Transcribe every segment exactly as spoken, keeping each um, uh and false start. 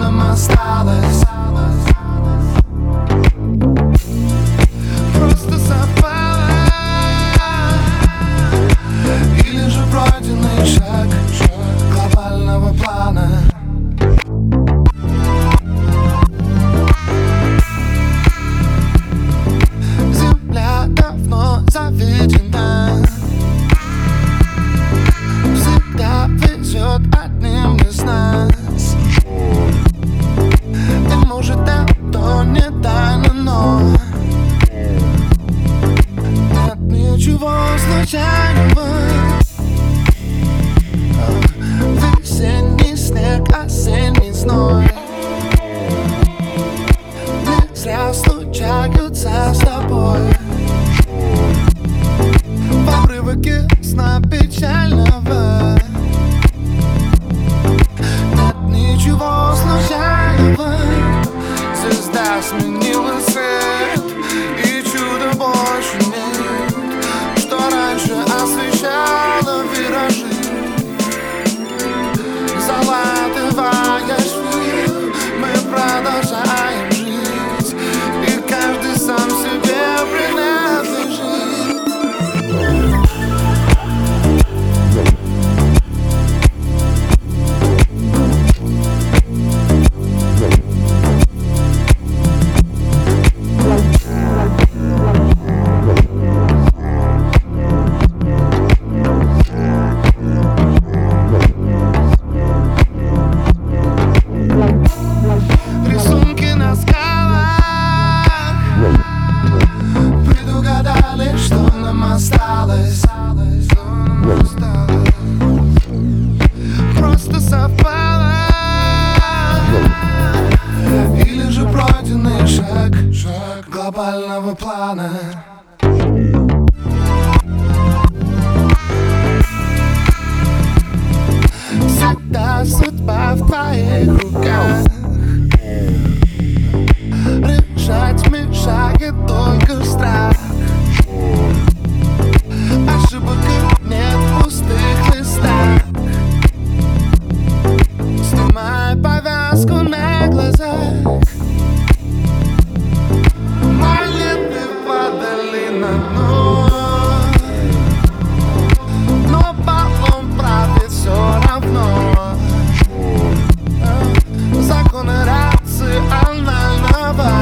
нам осталось. Просто совпало, или же пройденный шаг глобального плана. Земля давно заведена, всегда везет одним из нас. И может это не тайна, но нет ничего случайного. Весенний снег, осенний зной не зря случаются с тобой. В обрывке сна печального нет ничего случайного. Звезда сменила свет, и чуда больше нет, что раньше освещало виражи. Залатывая швы, мы продолжаем жить, и каждый сам себе принадлежит. Рисунки на скалах предугадали, что нам осталось. Просто совпало, или же пройденный шаг, шаг глобального плана. Всегда судьба в твоих руках. Решать мешает только страх. Ошибок нет в пустых листах. Снимай повязку на глазах. Монеты падали на дно, но баллон правит все равно. Законы рационального.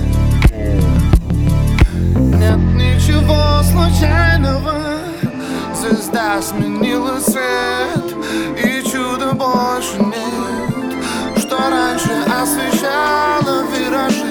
Нет ничего случайного. Звезда сменила свет, и чуда больше нет, что раньше освещало виражи.